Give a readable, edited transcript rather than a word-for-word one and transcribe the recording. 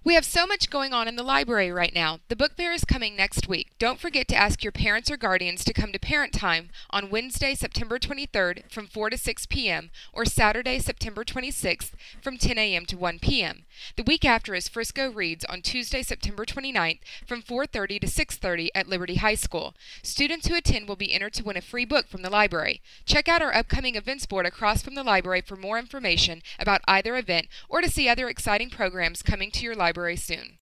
We have so much going on in the library right now. The book fair is coming next week. Don't forget to ask your parents or guardians to come to Parent Time on Wednesday, September 23rd from 4 to 6 p.m. or Saturday, September 26th from 10 a.m. to 1 p.m. The week after is Frisco Reads on Tuesday, September 29th from 4:30 to 6:30 at Liberty High School. Students who attend will be entered to win a free book from the library. Check out our upcoming events board across from the library for more information about either event or to see other exciting programs coming to your library soon.